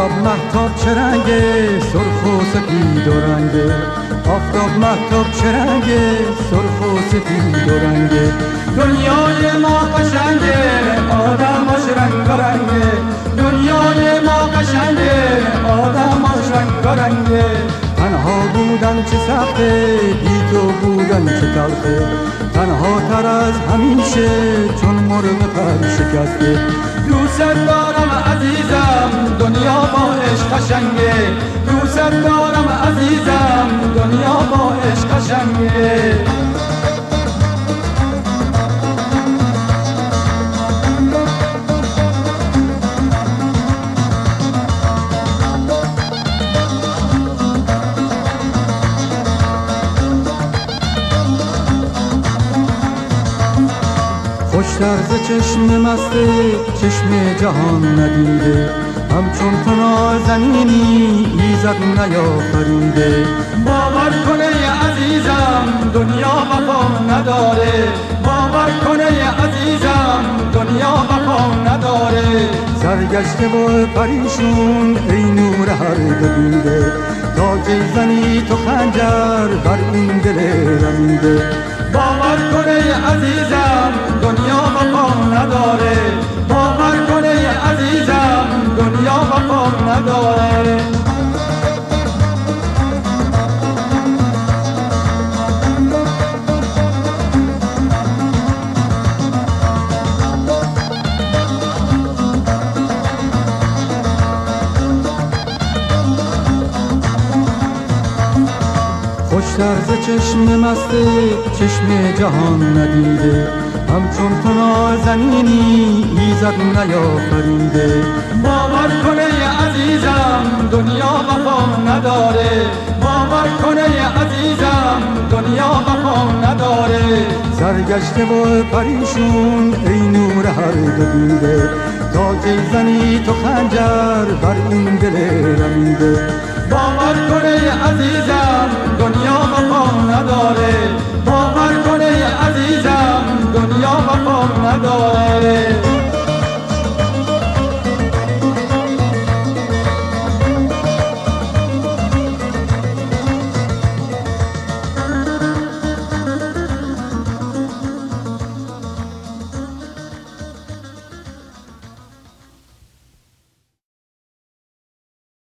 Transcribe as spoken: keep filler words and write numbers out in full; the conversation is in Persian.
آفتاب مهتاب چه رنگه، سرخ و سپید و رنگه. آفتاب مهتاب چه رنگه، سرخ و سپید و رنگه. دنیای ما قشنگه، آدماش رنگ و رنگه. دنیای ما قشنگه، آدماش رنگ و رنگه. تنها بودن چه سخته، بی تو بودن چه تلخه. تنها تر از همیشه چون مرغ پر شکسته. دوست دارم عزیزم، دنیا با عشق قشنگه. دوست دارم عزیزم، دنیا با عشق قشنگه. خوشتر ز چشم مسته، چشم جهان ندیده. همچون تو نازنینی ایزد نیافریده. باور کنه عزیزم، دنیا وفا نداره. باور کنه عزیزم، دنیا وفا نداره. سرگشته و پریشون ای نور هر دو دیده. تا کی زنی تو خنجر بر این دل رمیده. باور کنه عزیزم، دنیا وفا نداره. باور کنه عزیزم، دنیا وفا نداره. خوشتر ز چشم مسته، چشم جهان ندیده. همچون تو نازنینی ایزد نیافریده. باور کنه عزیزم، دنیا وفا نداره. باور کنه عزیزم، دنیا وفا نداره. سرگشته و پریشون ای نور هر دو دیده. تا کی زنی تو خنجر بر این دل رمیده. باور کنه عزیزم، دنیا وفا نداره. باور کنه عزیزم، دنیا وفا نداره.